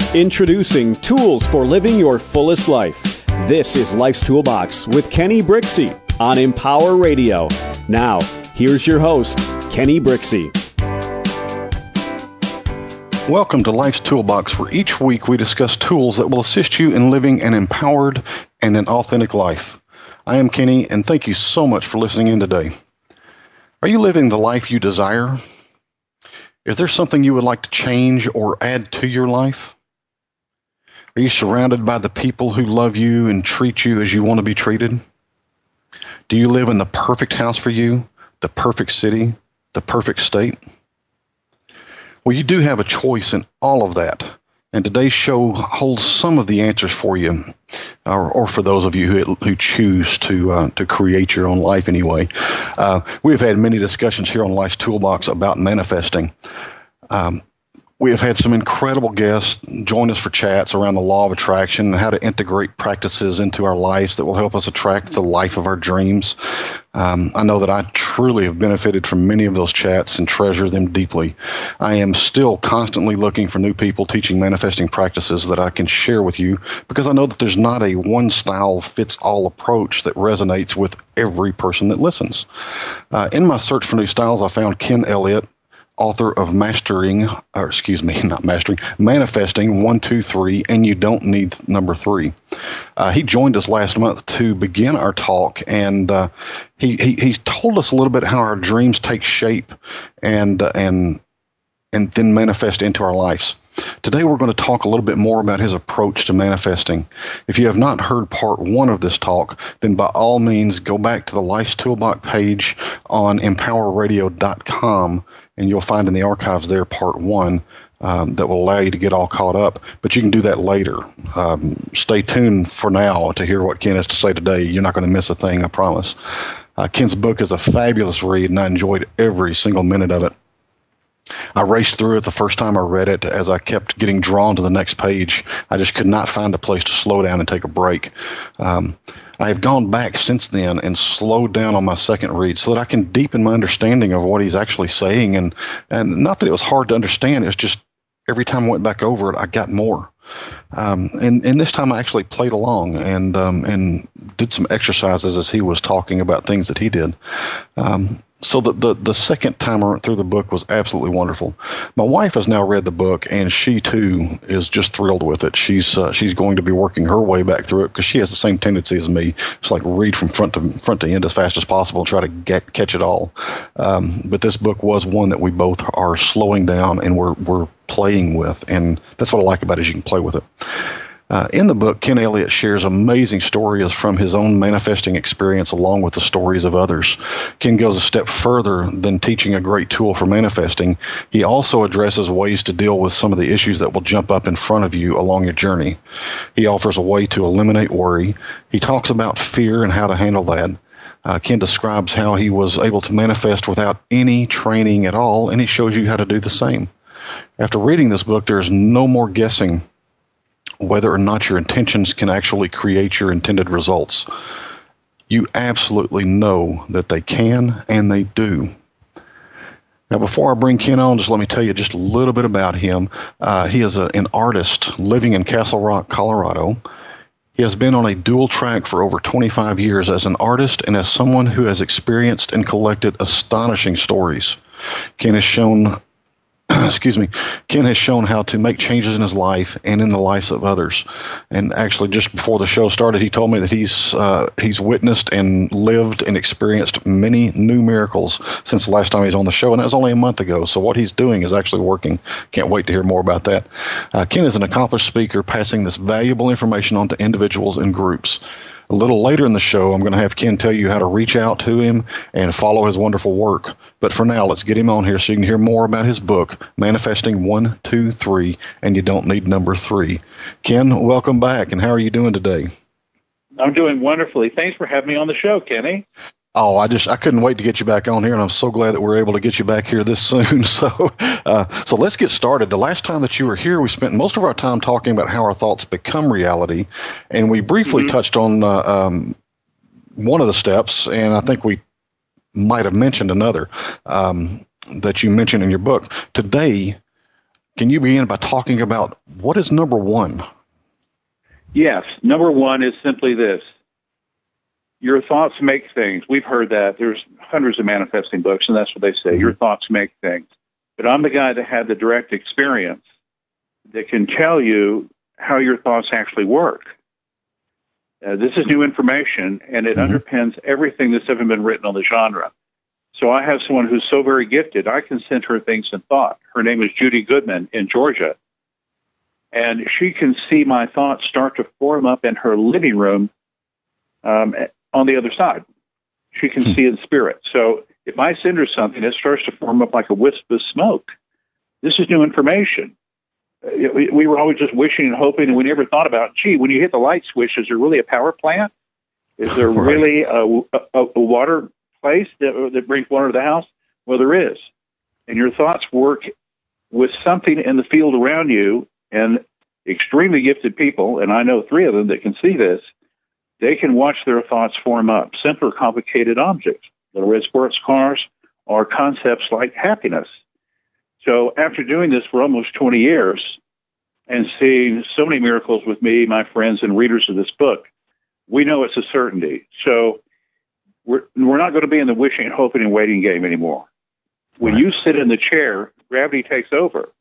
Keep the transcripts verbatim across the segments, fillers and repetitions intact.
Introducing Tools for Living Your Fullest Life. This is Life's Toolbox with Kenny Brixey on Empower Radio. Now, here's your host, Kenny Brixey. Welcome to Life's Toolbox, where each week we discuss tools that will assist you in living an empowered and an authentic life. I am Kenny, and thank you so much for listening in today. Are you living the life you desire? Is there something you would like to change or add to your life? Are you surrounded by the people who love you and treat you as you want to be treated? Do you live in the perfect house for you, the perfect city, the perfect state? Well, you do have a choice in all of that, and today's show holds some of the answers for you, or, or for those of you who, who choose to uh, to create your own life anyway. Uh, we've had many discussions here on Life's Toolbox about manifesting. Um, We have had some incredible guests join us for chats around the law of attraction and how to integrate practices into our lives that will help us attract the life of our dreams. Um, I know that I truly have benefited from many of those chats and treasure them deeply. I am still constantly looking for new people teaching manifesting practices that I can share with you, because I know that there's not a one-style-fits-all approach that resonates with every person that listens. Uh, in my search for new styles, I found Ken Elliott, author of Mastering, or excuse me, not Mastering, Manifesting one, two, three, and You Don't Need Number Three. Uh, he joined us last month to begin our talk, and uh, he, he he told us a little bit how our dreams take shape and uh, and and then manifest into our lives. Today we're going to talk a little bit more about his approach to manifesting. If you have not heard part one of this talk, then by all means go back to the Life's Toolbox page on empower radio dot com, and you'll find in the archives there part one um, that will allow you to get all caught up. But you can do that later. Um, stay tuned for now to hear what Ken has to say today. You're not going to miss a thing, I promise. Uh, Ken's book is a fabulous read, and I enjoyed every single minute of it. I raced through it the first time I read it. As I kept getting drawn to the next page, I just could not find a place to slow down and take a break. Um, I have gone back since then and slowed down on my second read so that I can deepen my understanding of what he's actually saying. And, and not that it was hard to understand, it's just every time I went back over it, I got more. Um, and, and this time I actually played along and um, and did some exercises as he was talking about things that he did. Um, so the, the, the second time I went through the book was absolutely wonderful. My wife has now read the book, and she too is just thrilled with it. She's uh, she's going to be working her way back through it because she has the same tendency as me. It's like read from front to front to end as fast as possible and try to get catch it all. Um, but this book was one that we both are slowing down and we're we're playing with, and that's what I like about it, is you can play with it. Uh, in the book, Ken Elliott shares amazing stories from his own manifesting experience along with the stories of others. Ken goes a step further than teaching a great tool for manifesting. He also addresses ways to deal with some of the issues that will jump up in front of you along your journey. He offers a way to eliminate worry. He talks about fear and how to handle that. Uh, Ken describes how he was able to manifest without any training at all, and he shows you how to do the same. After reading this book, there is no more guessing whether or not your intentions can actually create your intended results. You absolutely know that they can, and they do. Now, before I bring Ken on, just let me tell you just a little bit about him. Uh, he is a, an artist living in Castle Rock, Colorado. He has been on a dual track for over twenty-five years as an artist and as someone who has experienced and collected astonishing stories. Ken has shown Excuse me. Ken has shown how to make changes in his life and in the lives of others. And actually, just before the show started, he told me that he's uh, he's witnessed and lived and experienced many new miracles since the last time he was on the show, and that was only a month ago. So what he's doing is actually working. Can't wait to hear more about that. Uh, Ken is an accomplished speaker, passing this valuable information on to individuals and groups. A little later in the show, I'm going to have Ken tell you how to reach out to him and follow his wonderful work. But for now, let's get him on here so you can hear more about his book, Manifesting one, two, three, and You Don't Need Number Three. Ken, welcome back, and how are you doing today? I'm doing wonderfully. Thanks for having me on the show, Kenny. Oh, I just I couldn't wait to get you back on here, and I'm so glad that we're able to get you back here this soon. So, uh, so let's get started. The last time that you were here, we spent most of our time talking about how our thoughts become reality, and we briefly mm-hmm. touched on uh, um, one of the steps, and I think we might have mentioned another um, that you mentioned in your book. Today, can you begin by talking about what is number one? Yes. Number one is simply this. Your thoughts make things. We've heard that. There's hundreds of manifesting books, and that's what they say. Mm-hmm. Your thoughts make things. But I'm the guy that had the direct experience that can tell you how your thoughts actually work. Uh, this is new information, and it mm-hmm. underpins everything that's ever been written on the genre. So I have someone who's so very gifted, I can send her things in thought. Her name is Judy Goodman in Georgia. And she can see my thoughts start to form up in her living room um, on the other side. She can see in spirit. So if I send her something, it starts to form up like a wisp of smoke. This is new information. We were always just wishing and hoping, and we never thought about, gee, when you hit the light switch, is there really a power plant? Is there right. really a, a, a water place that, that brings water to the house? Well, there is. And your thoughts work with something in the field around you, and extremely gifted people, and I know three of them that can see this, they can watch their thoughts form up, simple, complicated objects, little red sports cars, or concepts like happiness. So after doing this for almost twenty years and seeing so many miracles with me, my friends, and readers of this book, we know it's a certainty. So we're, we're not going to be in the wishing, hoping, and waiting game anymore. When you sit in the chair, gravity takes over.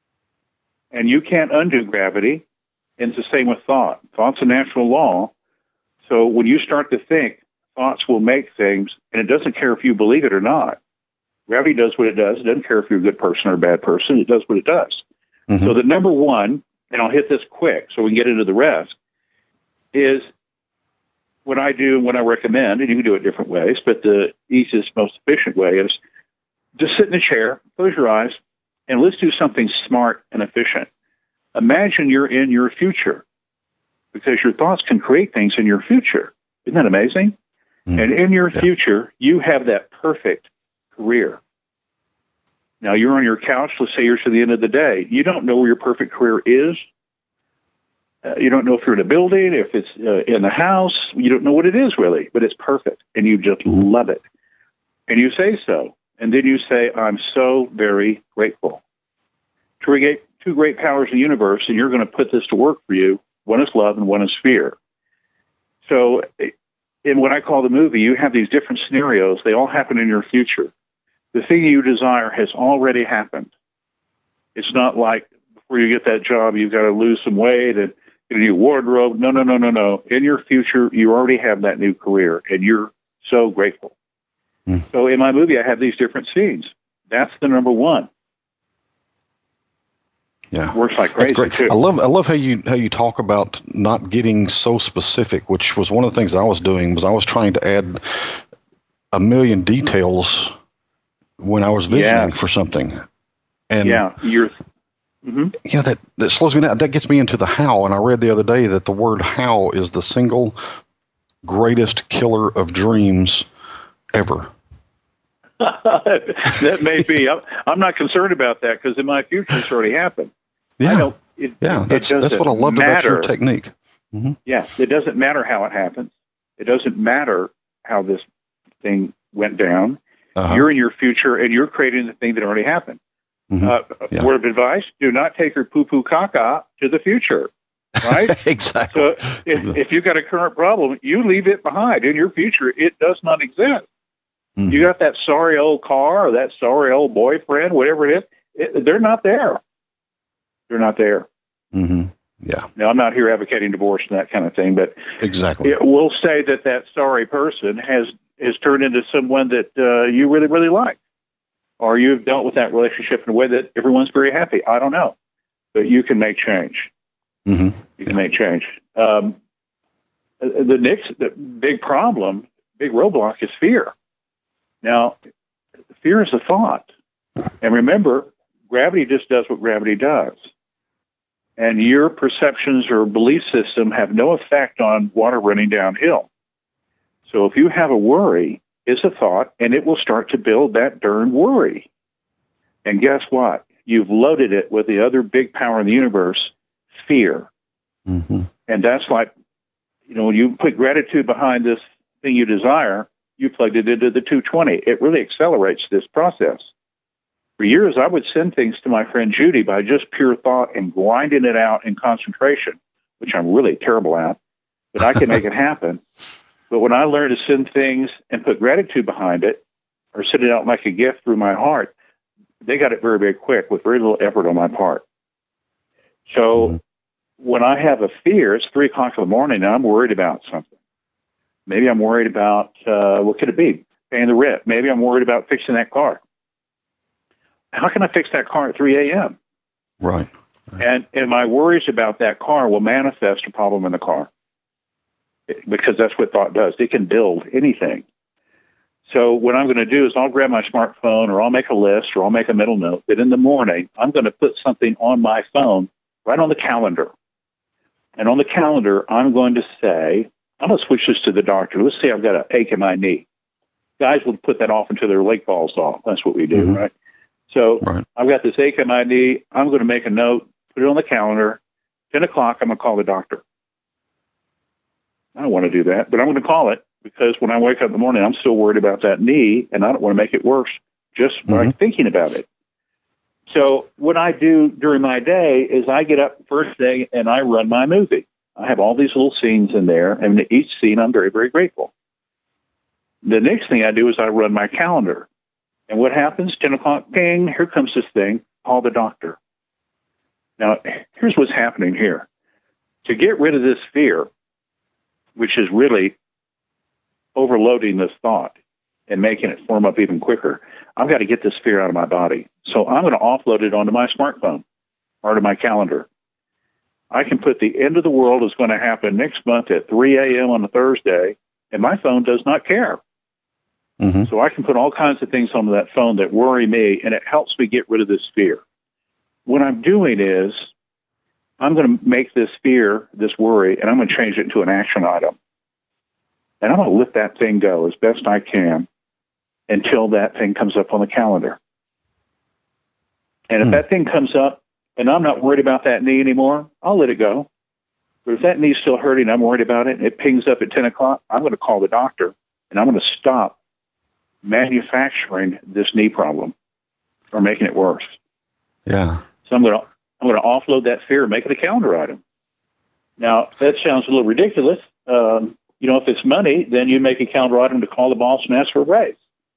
And you can't undo gravity. And it's the same with thought. Thought's a natural law. So when you start to think, thoughts will make things, and it doesn't care if you believe it or not. Gravity does what it does. It doesn't care if you're a good person or a bad person. It does what it does. Mm-hmm. So the number one, and I'll hit this quick so we can get into the rest, is what I do and what I recommend, and you can do it different ways, but the easiest, most efficient way is just sit in a chair, close your eyes, and let's do something smart and efficient. Imagine you're in your future, because your thoughts can create things in your future. Isn't that amazing? Mm-hmm. And in your yeah. future, you have that perfect career. Now, you're on your couch. Let's say you're to the end of the day. You don't know where your perfect career is. Uh, you don't know if you're in a building, if it's uh, in a house. You don't know what it is, really, but it's perfect, and you just mm-hmm. love it. And you say so. And then you say, I'm so very grateful. To create two great powers in the universe, and you're going to put this to work for you. One is love and one is fear. So in what I call the movie, you have these different scenarios. They all happen in your future. The thing you desire has already happened. It's not like before you get that job, you've got to lose some weight and get a new wardrobe. No, no, no, no, no. In your future, you already have that new career, and you're so grateful. Mm. So in my movie, I have these different scenes. That's the number one. Yeah, works like crazy. That's great. Too. I love I love how you how you talk about not getting so specific, which was one of the things I was doing. Was I was trying to add a million details when I was visioning yeah. for something, and yeah, you're mm-hmm. yeah that that slows me down. That gets me into the how. And I read the other day that the word how is the single greatest killer of dreams ever. That may be. I'm, I'm not concerned about that because in my future it's already happened. Yeah, I don't, it, yeah. it That's that's what I loved matter. about your technique. Mm-hmm. Yeah, it doesn't matter how it happens. It doesn't matter how this thing went down. Uh-huh. You're in your future, and you're creating the thing that already happened. Mm-hmm. Uh, yeah. Word of advice: do not take your poo-poo caca to the future. Right? Exactly. So if, if you've got a current problem, you leave it behind. In your future, it does not exist. Mm-hmm. You got that sorry old car or that sorry old boyfriend, whatever it is, it, they're not there. They're not there. Mm-hmm. Yeah. Now, I'm not here advocating divorce and that kind of thing, but exactly. It, we'll say that that sorry person has, has turned into someone that uh, you really, really like, or you've dealt with that relationship in a way that everyone's very happy. I don't know, but you can make change. Mm-hmm. You can yeah. make change. Um, the next the big problem, big roadblock is fear. Now, fear is a thought. And remember, gravity just does what gravity does. And your perceptions or belief system have no effect on water running downhill. So if you have a worry, it's a thought, and it will start to build that darn worry. And guess what? You've loaded it with the other big power in the universe, fear. Mm-hmm. And that's like, you know, when you put gratitude behind this thing you desire, you plugged it into the two twenty. It really accelerates this process. For years, I would send things to my friend Judy by just pure thought and grinding it out in concentration, which I'm really terrible at, but I can make it happen. But when I learned to send things and put gratitude behind it, or send it out like a gift through my heart, they got it very, very quick with very little effort on my part. So mm-hmm. when I have a fear, it's three o'clock in the morning and I'm worried about something. Maybe I'm worried about, uh, what could it be? Paying the rent. Maybe I'm worried about fixing that car. How can I fix that car at three a.m.? Right. right. And, and my worries about that car will manifest a problem in the car, because that's what thought does. It can build anything. So what I'm going to do is I'll grab my smartphone, or I'll make a list, or I'll make a mental note that in the morning I'm going to put something on my phone right on the calendar. And on the calendar, I'm going to say, I'm going to switch this to the doctor. Let's say I've got an ache in my knee. Guys will put that off until their leg falls off. That's what we do, mm-hmm. right? So right. I've got this ache in my knee. I'm going to make a note, put it on the calendar. ten o'clock, I'm going to call the doctor. I don't want to do that, but I'm going to call it, because when I wake up in the morning, I'm still worried about that knee, and I don't want to make it worse just by mm-hmm. thinking about it. So what I do during my day is I get up first thing and I run my movie. I have all these little scenes in there, and each scene I'm very, very grateful. The next thing I do is I run my calendar. And what happens? ten o'clock, ping, here comes this thing, call the doctor. Now, here's what's happening here. To get rid of this fear, which is really overloading this thought and making it form up even quicker, I've got to get this fear out of my body. So I'm going to offload it onto my smartphone or to my calendar. I can put the end of the world is going to happen next month at three a.m. on a Thursday, and my phone does not care. Mm-hmm. So I can put all kinds of things onto that phone that worry me, and it helps me get rid of this fear. What I'm doing is I'm going to make this fear, this worry, and I'm going to change it into an action item. And I'm going to let that thing go as best I can until that thing comes up on the calendar. And if mm. that thing comes up and I'm not worried about that knee anymore, I'll let it go. But if that knee's still hurting, I'm worried about it, and it pings up at ten o'clock, I'm going to call the doctor, and I'm going to stop manufacturing this knee problem or making it worse. Yeah. So I'm going to I'm going to offload that fear and make it a calendar item. Now, that sounds a little ridiculous. Um, you know, if it's money, then you make a calendar item to call the boss and ask for a raise.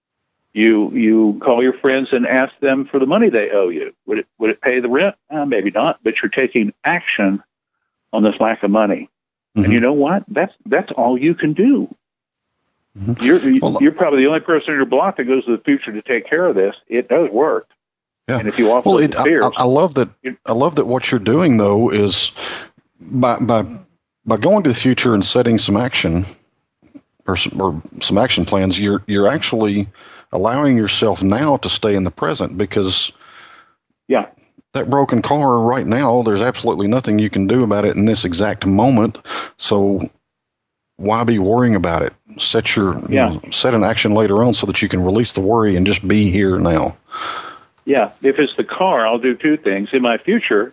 You you call your friends and ask them for the money they owe you. Would it would it pay the rent? Uh, maybe not, but you're taking action on this lack of money. Mm-hmm. And you know what? That's that's all you can do. Mm-hmm. You're well, you're probably the only person in your block that goes to the future to take care of this. It does work. Yeah. And if you offer well, it, the fears, I, I love that. I love that what you're doing though is by by by going to the future and setting some action or some, or some action plans. You're you're actually allowing yourself now to stay in the present, because yeah, that broken car right now, there's absolutely nothing you can do about it in this exact moment. So why be worrying about it? Set your yeah. you know, set an action later on so that you can release the worry and just be here now. Yeah, if it's the car, I'll do two things. In my future,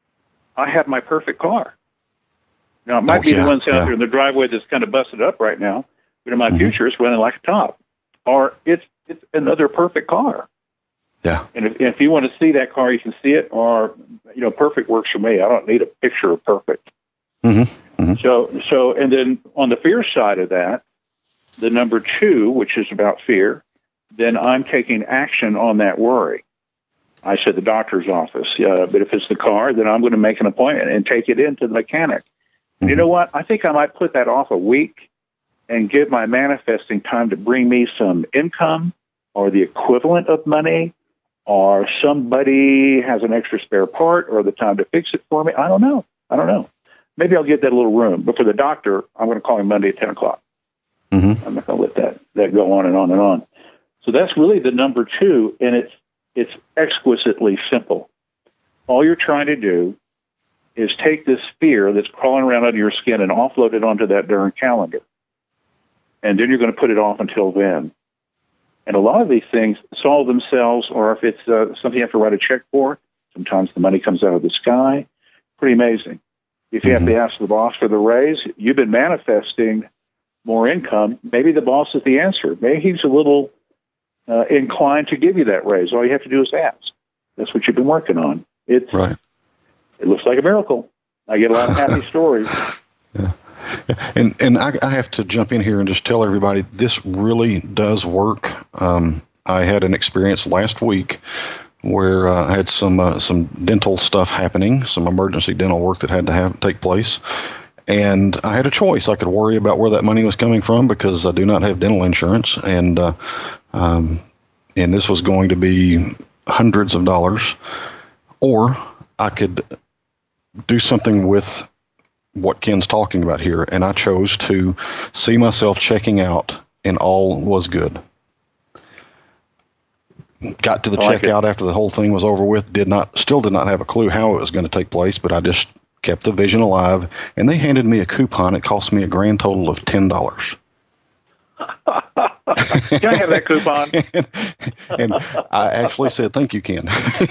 I have my perfect car. Now, it might oh, be yeah, the ones out yeah. there in the driveway that's kind of busted up right now, but in my mm-hmm. future, it's running like a top. Or it's it's another perfect car. Yeah. And if, if you want to see that car, you can see it. Or, you know, perfect works for me. I don't need a picture of perfect. Mm-hmm. Mm-hmm. So, so, and then on the fear side of that, the number two, which is about fear, then I'm taking action on that worry. I said the doctor's office. Uh, but if it's the car, then I'm going to make an appointment and take it into the mechanic. Mm-hmm. You know what? I think I might put that off a week and give my manifesting time to bring me some income or the equivalent of money, or somebody has an extra spare part or the time to fix it for me. I don't know. I don't know. Maybe I'll get that little room. But for the doctor, I'm going to call him Monday at ten o'clock. Mm-hmm. I'm not going to let that, that go on and on and on. So that's really the number two, and it's it's exquisitely simple. All you're trying to do is take this fear that's crawling around under your skin and offload it onto that darn calendar. And then you're going to put it off until then. And a lot of these things solve themselves, or if it's uh, something you have to write a check for, sometimes the money comes out of the sky. Pretty amazing. If you mm-hmm. have to ask the boss for the raise, you've been manifesting more income. Maybe the boss is the answer. Maybe he's a little uh, inclined to give you that raise. All you have to do is ask. That's what you've been working on. It's right. It looks like a miracle. I get a lot of happy stories. Yeah. And and I, I have to jump in here and just tell everybody this really does work. Um, I had an experience last week where uh, I had some uh, some dental stuff happening, some emergency dental work that had to have take place, and I had a choice. I could worry about where that money was coming from because I do not have dental insurance, and uh, um, and this was going to be hundreds of dollars, or I could do something with what Ken's talking about here, and I chose to see myself checking out, and all was good. Got to the I like checkout after the whole thing was over with. Did not, still did not have a clue how it was going to take place, but I just kept the vision alive, and they handed me a coupon. It cost me a grand total of ten dollars. Can I have that coupon? and, and I actually said, thank you, Ken.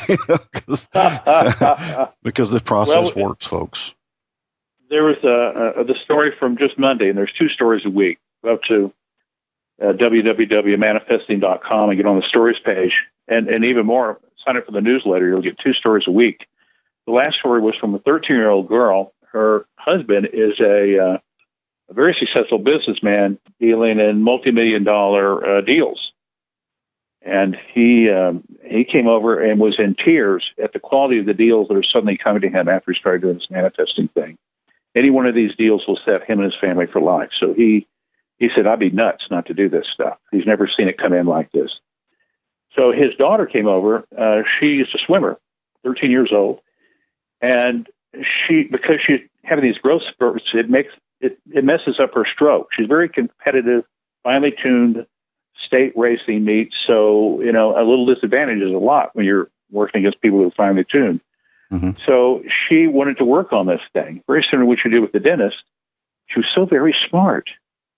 Because this process well, works, folks. There was a, a, the story from just Monday, and there's two stories a week. Go up to uh, w w w dot manifesting dot com and get on the stories page. And, and even more, sign up for the newsletter. You'll get two stories a week. The last story was from a thirteen-year-old girl. Her husband is a, uh, a very successful businessman dealing in multi-million dollar uh, deals. And he um, he came over and was in tears at the quality of the deals that are suddenly coming to him after he started doing this manifesting thing. Any one of these deals will set him and his family for life. So he, he said, I'd be nuts not to do this stuff. He's never seen it come in like this. So his daughter came over. Uh, she's a swimmer, thirteen years old. And she, because she's having these growth spurts, it makes, it, it messes up her stroke. She's very competitive, finely tuned state racing meets. So, you know, a little disadvantage is a lot when you're working against people who are finely tuned. Mm-hmm. So she wanted to work on this thing, very similar to what you do with the dentist. She was so very smart.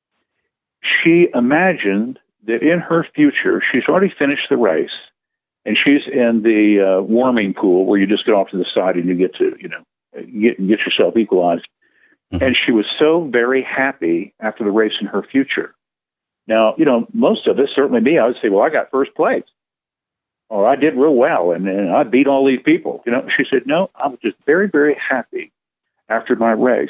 She imagined that in her future, she's already finished the race, and she's in the uh, warming pool where you just get off to the side and you get to, you know, get, get yourself equalized. Mm-hmm. And she was so very happy after the race in her future. Now, you know, most of us, certainly me, I would say, well, I got first place. Or I did real well, and, and I beat all these people. You know, she said, no, I was just very, very happy after my race.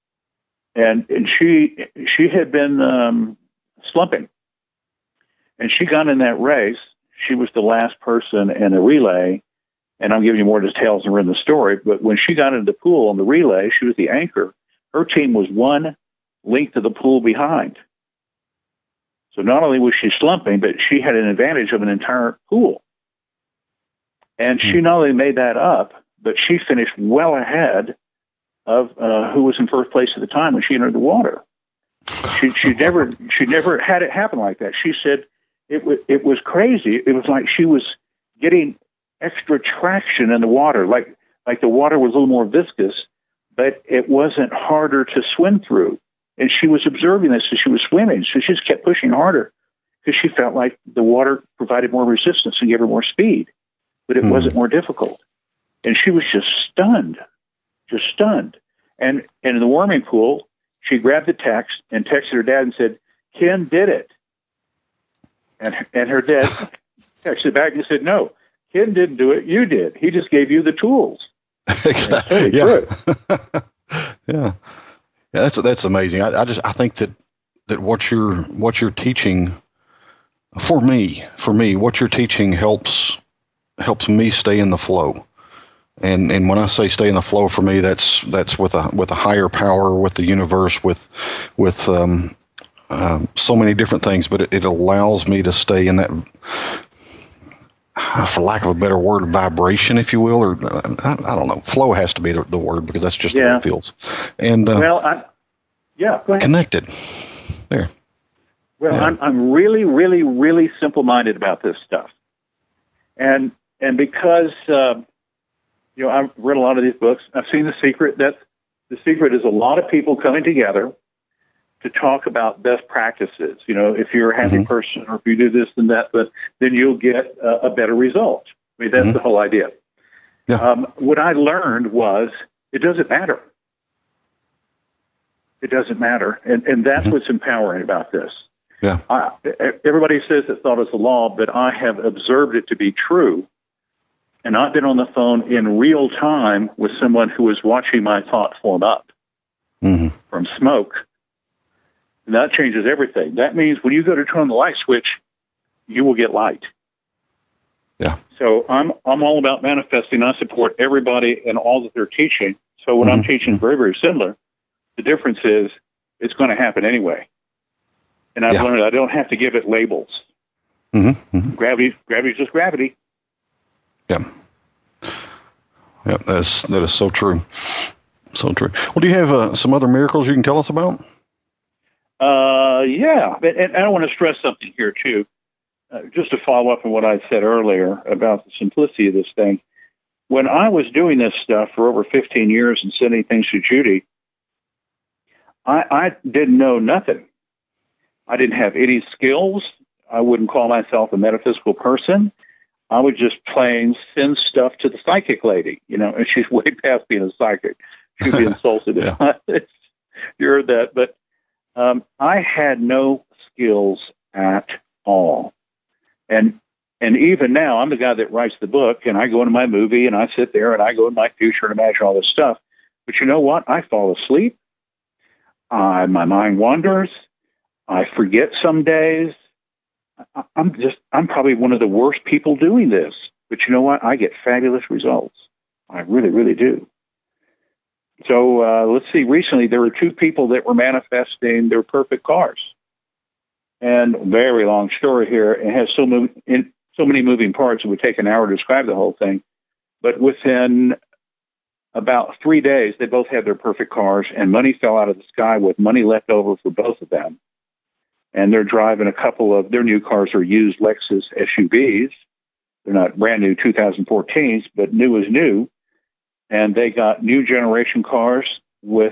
And and she she had been um, slumping. And she got in that race. She was the last person in a relay, and I'm giving you more details than are in the story, but when she got into the pool on the relay, she was the anchor. Her team was one length of the pool behind. So not only was she slumping, but she had an advantage of an entire pool. And she not only made that up, but she finished well ahead of uh, who was in first place at the time when she entered the water. She she never she never had it happen like that. She said it was it was crazy. It was like she was getting extra traction in the water, like like the water was a little more viscous, but it wasn't harder to swim through. And she was observing this as she was swimming, so she just kept pushing harder because she felt like the water provided more resistance and gave her more speed. But it hmm. wasn't more difficult. And she was just stunned, just stunned. And, and in the warming pool, she grabbed the text and texted her dad and said, Ken did it. And, and her dad texted back and said, no, Ken didn't do it. You did. He just gave you the tools. Exactly. Yeah. yeah. Yeah, that's, that's amazing. I, I just, I think that, that what you're, what you're teaching for me, for me, what you're teaching helps helps me stay in the flow. And and when I say stay in the flow, for me, that's that's with a with a higher power, with the universe, with with um, um, so many different things. But it, it allows me to stay in that, for lack of a better word, vibration, if you will, or I, I don't know. Flow has to be the, the word because that's just yeah. the way it feels. And uh, well, I, yeah, go ahead. Connected. There. Well, yeah. I'm I'm really, really, really simple-minded about this stuff, and. And because, uh, you know, I've read a lot of these books, I've seen The Secret. That The Secret is a lot of people coming together to talk about best practices. You know, if you're a happy mm-hmm. person or if you do this and that, but then you'll get a, a better result. I mean, that's mm-hmm. the whole idea. Yeah. Um, what I learned was it doesn't matter. It doesn't matter. And, and that's mm-hmm. what's empowering about this. Yeah. I, everybody says that thought is a law, but I have observed it to be true. And I've been on the phone in real time with someone who is watching my thought form up mm-hmm. from smoke. And that changes everything. That means when you go to turn on the light switch, you will get light. Yeah. So I'm I'm all about manifesting. I support everybody and all that they're teaching. So what mm-hmm. I'm teaching is very, very similar. The difference is it's going to happen anyway. And I've yeah. learned I don't have to give it labels. Mm-hmm. Mm-hmm. Gravity, gravity is just gravity. Yeah. Yeah, that's, that is so true. So true. Well, do you have uh, some other miracles you can tell us about? Uh, yeah. And, and I want to stress something here, too. Uh, just to follow up on what I said earlier about the simplicity of this thing. When I was doing this stuff for over fifteen years and sending things to Judy, I, I didn't know nothing. I didn't have any skills. I wouldn't call myself a metaphysical person. I would just plain send stuff to the psychic lady, you know, and she's way past being a psychic. She'd be insulted yeah. if you heard that. But um, I had no skills at all. And and even now, I'm the guy that writes the book, and I go into my movie, and I sit there, and I go in my future and imagine all this stuff. But you know what? I fall asleep. Uh, my mind wanders. I forget some days. I'm just, I'm probably one of the worst people doing this. But you know what? I get fabulous results. I really, really do. So uh, let's see. Recently, there were two people that were manifesting their perfect cars. And very long story here. It has so many, in, so many moving parts, it would take an hour to describe the whole thing. But within about three days, they both had their perfect cars, and money fell out of the sky with money left over for both of them. And they're driving a couple of, their new cars are used Lexus S U Vs. They're not brand new two thousand fourteens, but new is new. And they got new generation cars with,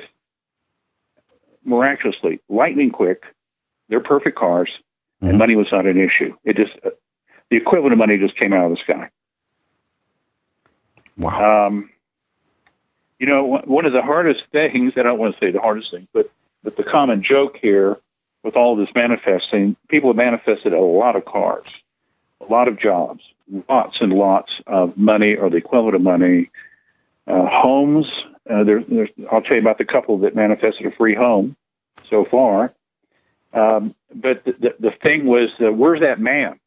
miraculously, lightning quick, they're perfect cars, and mm-hmm. money was not an issue. It just, uh, the equivalent of money just came out of the sky. Wow. Um, you know, one of the hardest things, I don't want to say the hardest thing, but, but the common joke here with all this manifesting, people have manifested a lot of cars, a lot of jobs, lots and lots of money or the equivalent of money, uh, homes. Uh, there, there's, I'll tell you about the couple that manifested a free home so far. Um, but the, the, the thing was, uh, where's that man?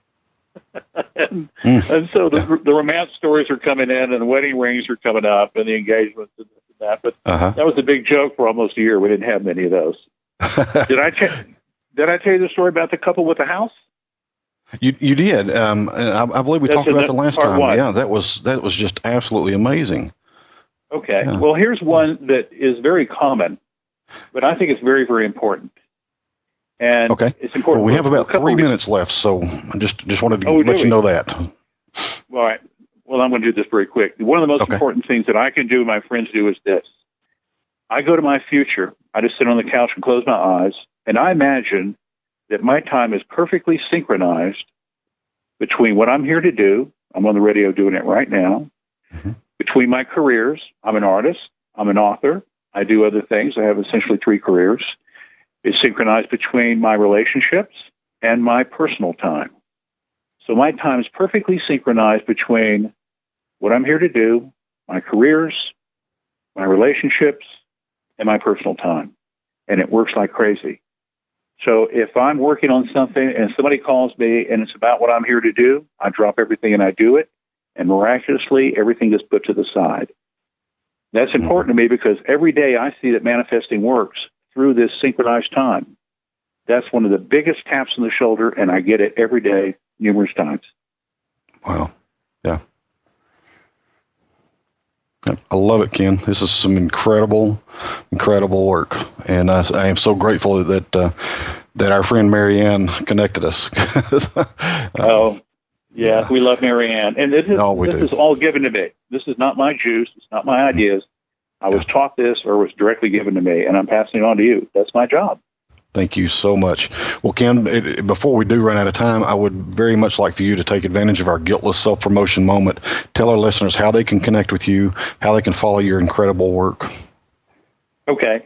and, mm. and so the, the romance stories are coming in, and the wedding rings are coming up, and the engagements and that. But uh-huh. that was a big joke for almost a year. We didn't have many of those. did I t- did I tell you the story about the couple with the house? You you did. Um, I, I believe we That's talked about the last time. One. Yeah, that was that was just absolutely amazing. Okay. Yeah. Well, here's one that is very common, but I think it's very, very important. And okay. it's important. Well, we have about three minutes left, so I just just wanted to oh, let you know that. All right. Well, I'm going to do this very quick. One of the most okay. important things that I can do, my friends do, is this. I go to my future. I just sit on the couch and close my eyes, and I imagine that my time is perfectly synchronized between what I'm here to do. I'm on the radio doing it right now. Mm-hmm. Between my careers, I'm an artist. I'm an author. I do other things. I have essentially three careers. It's synchronized between my relationships and my personal time. So my time is perfectly synchronized between what I'm here to do, my careers, my relationships, and my personal time. And it works like crazy. So if I'm working on something and somebody calls me and it's about what I'm here to do, I drop everything and I do it. And miraculously, everything gets put to the side. That's important to me because every day I see that manifesting works through this synchronized time. That's one of the biggest taps on the shoulder, and I get it every day, numerous times. Wow. Yeah. I love it, Ken. This is some incredible, incredible work. And I, I am so grateful that uh, that our friend Marianne connected us. oh, yeah, we love Marianne. And this, is, oh, this is all given to me. This is not my juice. It's not my ideas. I was taught this or was directly given to me, and I'm passing it on to you. That's my job. Thank you so much. Well, Ken, it, before we do run out of time, I would very much like for you to take advantage of our guiltless self-promotion moment. Tell our listeners how they can connect with you, how they can follow your incredible work. Okay.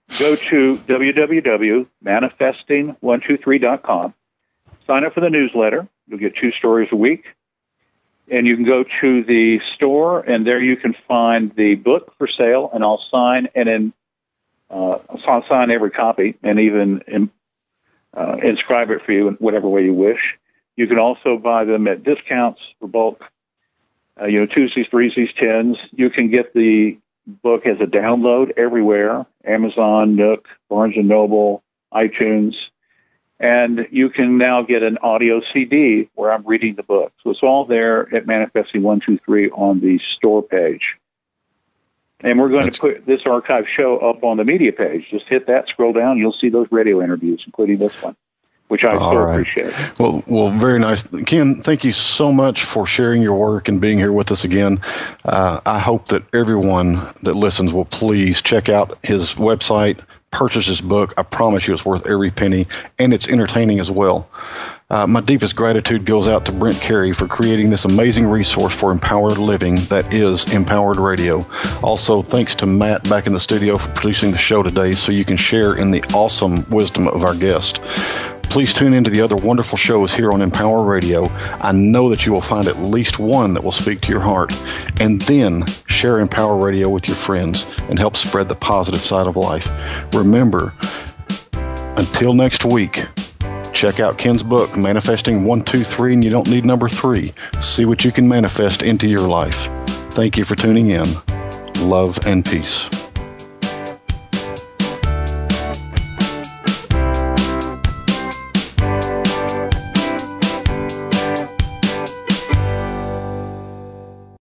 go to w w w dot manifesting one two three dot com. Sign up for the newsletter. You'll get two stories a week. And you can go to the store, and there you can find the book for sale, and I'll sign and then uh, I'll sign every copy and even in, uh, inscribe it for you in whatever way you wish. You can also buy them at discounts for bulk, uh, you know, twosies, threesies, tens. You can get the book as a download everywhere, Amazon, Nook, Barnes and Noble, iTunes. And you can now get an audio C D where I'm reading the book. So it's all there at Manifesting one two three on the store page. And we're going That's... to put this archive show up on the media page. Just hit that, scroll down, you'll see those radio interviews, including this one, which I all so right. appreciate. Well, well, very nice. Ken, thank you so much for sharing your work and being here with us again. Uh, I hope that everyone that listens will please check out his website, purchase his book. I promise you it's worth every penny, and it's entertaining as well. Uh, my deepest gratitude goes out to Brent Carey for creating this amazing resource for empowered living that is Empowered Radio. Also, thanks to Matt back in the studio for producing the show today so you can share in the awesome wisdom of our guest. Please tune into the other wonderful shows here on Empower Radio. I know that you will find at least one that will speak to your heart. And then share Empower Radio with your friends and help spread the positive side of life. Remember, until next week, check out Ken's book, Manifesting one two three, and you don't need number three. See what you can manifest into your life. Thank you for tuning in. Love and peace.